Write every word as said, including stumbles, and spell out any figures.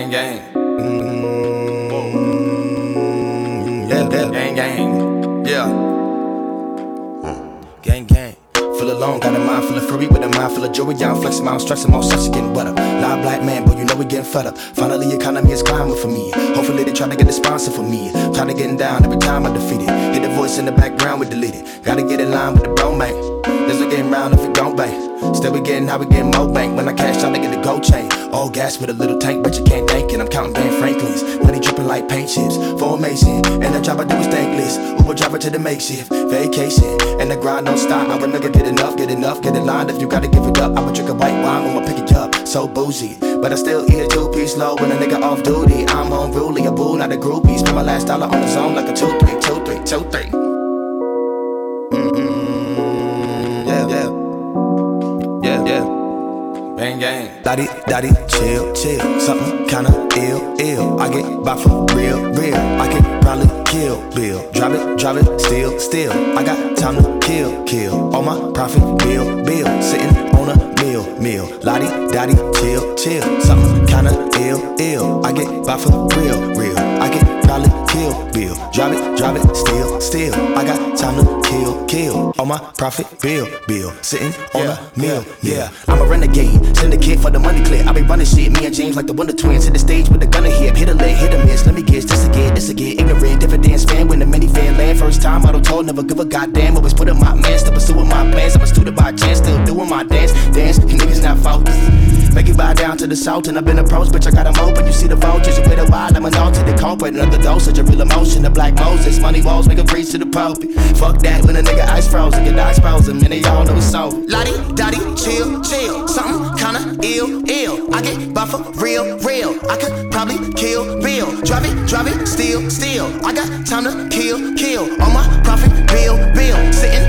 Gang gang. Mm-hmm. Yeah, yeah. Gang gang. Yeah. Gang gang. Feel alone, got a mind full of fury with a mind full of joy. Yeah, I'm flexing my own stress and my own stress getting wetter. Live black man, but you know we getting fed up. Finally, economy is climbing for me. Hopefully, they try to get a sponsor for me. Try to getting down every time I defeat it. Hit the voice in the background, we delete it. Gotta get in line with the bro, man. There's no getting round if it don't bang. Still we getting how we getting more bank. When I cash out, they get the gold chain. All gas with a little tank, but you can't thank it. I'm counting Ben Franklin's. Money dripping like paint chips. Formation, and the job I do is thankless. Uber driver to the makeshift vacation, and the grind don't stop. I would never get enough, get enough, get in line. If you gotta give it up, I would drink a white wine when I pick it up. So bougie, but I still eat a two-piece low when a nigga off duty. I'm home ruly, a bull, not a groupie. Spend my last dollar on the zone like a two, three, two, three, two, three. Mm-mm, yeah, yeah, yeah, yeah. Bang, gang. Daddy, daddy, chill, chill. Something kinda ill, ill. I get by for real, real. I can probably kill Bill. Drive it, drive it, still, still. I got time to kill, kill. All my profit, bill, bill. Sitting on a meal, meal. Lottie, daddy, chill, chill. Something kinda ill, ill. I get by for real, real. I can probably kill Bill. Drive it, drive it, still, still. I got time to kill, kill. All my profit, bill, bill. Sitting on yeah, a meal, yeah. yeah. I'm a renegade, syndicate for the money clear. I be running shit, me and James like the Wonder Twins. Hit the stage with the gun to hip, hit a leg, hit a miss. Let me guess, this again, this again. Ignorant, dividends fan when the minivan land. First time I don't told, never give a goddamn. Always put up my man, still pursuing my plans. I'm a student by chance, still doing my dance, dance. You niggas not focused. Make it bow down to the salt, and I've been approached, bitch. I got them open. You see the vultures, you wait a while, I'm an altar. The culprit, another dosage of real emotion. The black Moses, money walls, make a preach to the pulpit. Fuck that when a nigga ice frozen, get I expose him, and they all know it's over. Lottie, dottie, chill, chill. Something kinda ill, ill. I get by for real, real. I could probably kill Bill. Drive it, drive it, still, still. I got time to kill, kill. On my profit, bill, bill. Sitting